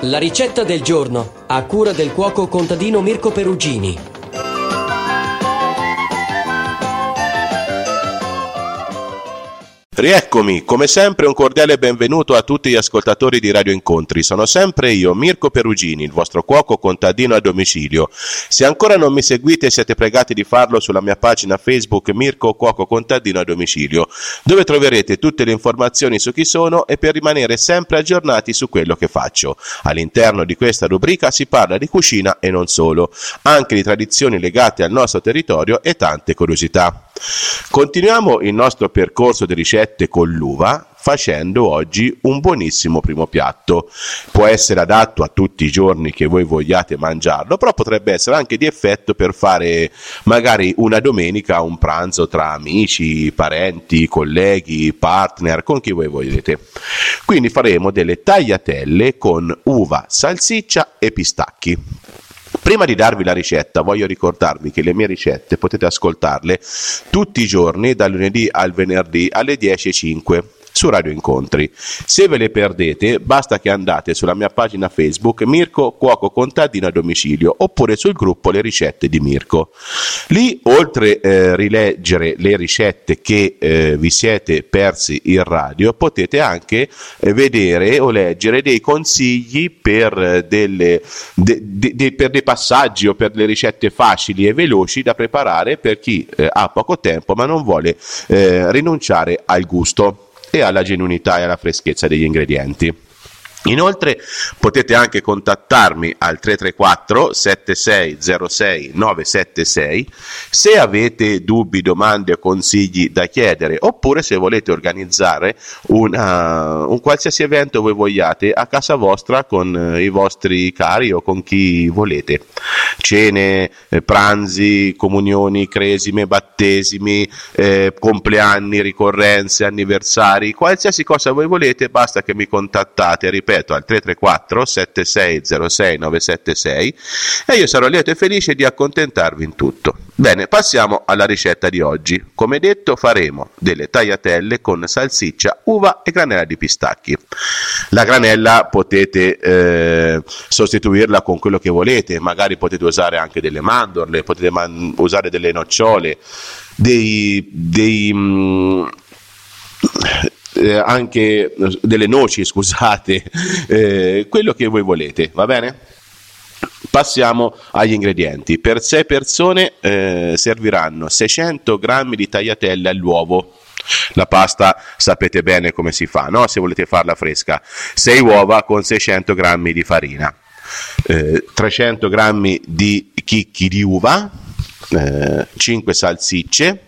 La ricetta del giorno, a cura del cuoco contadino Mirko Perugini. Rieccomi, come sempre un cordiale benvenuto a tutti gli ascoltatori di Radio Incontri. Sono sempre io, Mirko Perugini, il vostro cuoco contadino a domicilio. Se ancora non mi seguite siete pregati di farlo sulla mia pagina Facebook Mirko Cuoco Contadino a Domicilio, dove troverete tutte le informazioni su chi sono e per rimanere sempre aggiornati su quello che faccio. All'interno di questa rubrica si parla di cucina e non solo, anche di tradizioni legate al nostro territorio e tante curiosità. Continuiamo il nostro percorso di ricette con l'uva facendo oggi un buonissimo primo piatto. Può essere adatto a tutti i giorni che voi vogliate mangiarlo, però potrebbe essere anche di effetto per fare magari una domenica un pranzo tra amici, parenti, colleghi, partner, con chi voi volete. Quindi faremo delle tagliatelle con uva, salsiccia e pistacchi. Prima di darvi la ricetta voglio ricordarvi che le mie ricette potete ascoltarle tutti i giorni dal lunedì al venerdì alle 10:05 su Radio Incontri. Se ve le perdete basta che andate sulla mia pagina Facebook Mirko Cuoco Contadino a Domicilio oppure sul gruppo Le Ricette di Mirko. Lì oltre rileggere le ricette che vi siete persi in radio potete anche vedere o leggere dei consigli per dei passaggi o per le ricette facili e veloci da preparare per chi ha poco tempo ma non vuole rinunciare al gusto e alla genuinità e alla freschezza degli ingredienti. Inoltre potete anche contattarmi al 334 7606 976 se avete dubbi, domande o consigli da chiedere, oppure se volete organizzare un qualsiasi evento voi vogliate a casa vostra con i vostri cari o con chi volete. Cene, pranzi, comunioni, cresime, battesimi, compleanni, ricorrenze, anniversari, qualsiasi cosa voi volete, basta che mi contattate, ripeto, al 334 7606 976 e io sarò lieto e felice di accontentarvi in tutto. Bene, passiamo alla ricetta di oggi. Come detto faremo delle tagliatelle con salsiccia, uva e granella di pistacchi. La granella potete sostituirla con quello che volete, magari potete usare anche delle mandorle, potete usare delle nocciole, anche delle noci, scusate, quello che voi volete, va bene? Passiamo agli ingredienti. Per 6 persone serviranno 600 g di tagliatelle all'uovo. La pasta sapete bene come si fa, no? Se volete farla fresca, 6 uova con 600 g di farina, 300 g di chicchi di uva, 5 salsicce,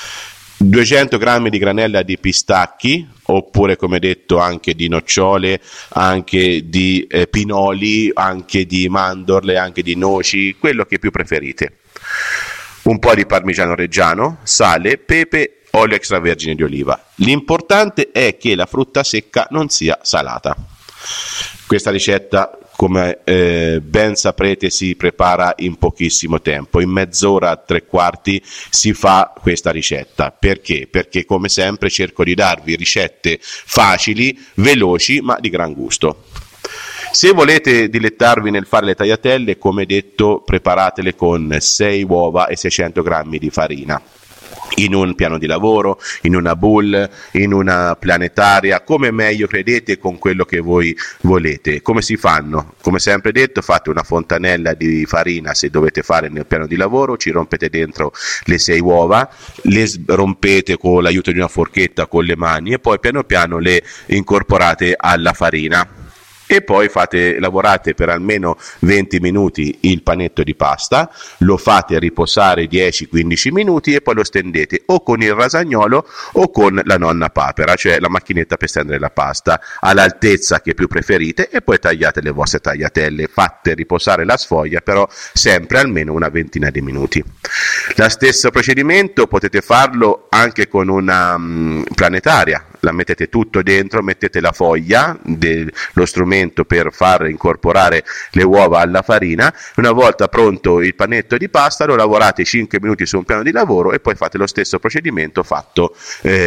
200 g di granella di pistacchi, oppure come detto anche di nocciole, anche di pinoli, anche di mandorle, anche di noci, quello che più preferite. Un po' di parmigiano reggiano, sale, pepe, olio extravergine di oliva. L'importante è che la frutta secca non sia salata. Questa ricetta, come ben saprete, si prepara in pochissimo tempo, in mezz'ora, 3/4 si fa questa ricetta. Perché? Perché come sempre cerco di darvi ricette facili, veloci ma di gran gusto. Se volete dilettarvi nel fare le tagliatelle, come detto, preparatele con 6 uova e 600 g di farina. In un piano di lavoro, in una bowl, in una planetaria, come meglio credete, con quello che voi volete. Come si fanno? Come sempre detto, fate una fontanella di farina se dovete fare nel piano di lavoro, ci rompete dentro le 6 uova, le rompete con l'aiuto di una forchetta con le mani e poi piano piano le incorporate alla farina. E poi lavorate per almeno 20 minuti il panetto di pasta, lo fate riposare 10-15 minuti e poi lo stendete o con il rasagnolo o con la nonna papera, cioè la macchinetta per stendere la pasta, all'altezza che più preferite, e poi tagliate le vostre tagliatelle, fate riposare la sfoglia però sempre almeno una ventina di minuti. Lo stesso procedimento potete farlo anche con una planetaria. la mettete tutto dentro, mettete la foglia dello strumento per far incorporare le uova alla farina. Una volta pronto il panetto di pasta, lo lavorate 5 minuti su un piano di lavoro e poi fate lo stesso procedimento fatto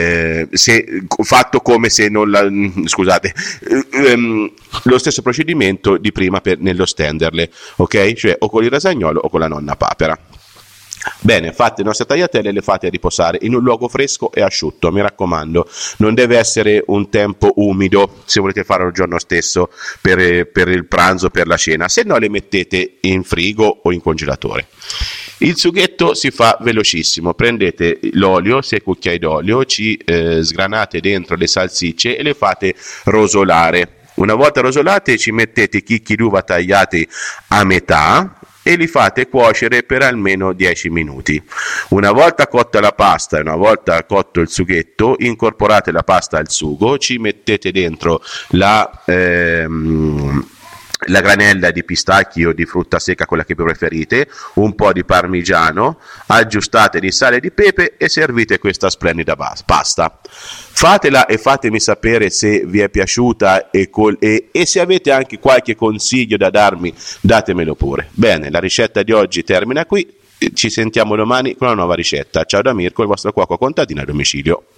come se non la, scusate, lo stesso procedimento di prima nello stenderle, ok? Cioè o con il rasagnolo o con la nonna papera. Bene, fatte le nostre tagliatelle, le fate riposare in un luogo fresco e asciutto, mi raccomando, non deve essere un tempo umido se volete farlo il giorno stesso per il pranzo, per la cena, se no le mettete in frigo o in congelatore. Il sughetto si fa velocissimo, prendete l'olio, 6 cucchiai d'olio, ci sgranate dentro le salsicce e le fate rosolare. Una volta rosolate ci mettete i chicchi d'uva tagliati a metà e li fate cuocere per almeno 10 minuti. Una volta cotta la pasta e una volta cotto il sughetto, incorporate la pasta al sugo, ci mettete dentro la granella di pistacchio o di frutta secca, quella che preferite, un po' di parmigiano, aggiustate di sale e di pepe e servite questa splendida pasta. Fatela e fatemi sapere se vi è piaciuta e se avete anche qualche consiglio da darmi, datemelo pure. Bene, la ricetta di oggi termina qui, ci sentiamo domani con una nuova ricetta. Ciao da Mirko, il vostro cuoco contadino a domicilio.